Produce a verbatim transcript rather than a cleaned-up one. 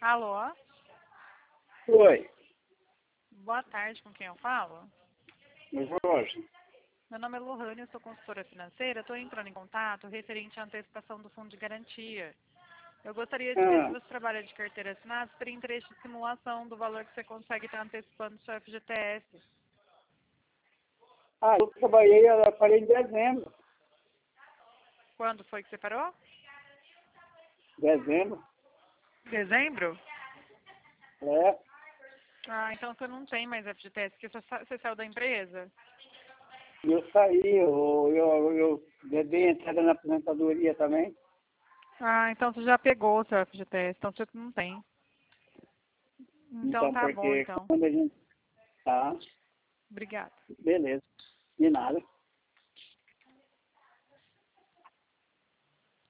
Alô? Oi, Boa tarde, com quem eu falo? Jorge. Meu nome é Lohane, eu sou consultora financeira. Estou entrando em contato referente à antecipação do fundo de garantia. Eu gostaria de ver se Ah, você trabalha de carteira assinada, se tem interesse de simulação do valor que você consegue estar antecipando do seu F G T S. ah, eu trabalhei, eu parei em dezembro. Quando foi que você parou? Dezembro, Dezembro? é. Ah, então você não tem mais F G T S, porque você sa- você saiu da empresa? E eu saí, eu, eu, eu dei entrada na aposentadoria também. Ah, então você já pegou o seu F G T S, então você não tem. Então Então, tá bom, porque então. quando a gente tá, Obrigada. beleza, de nada.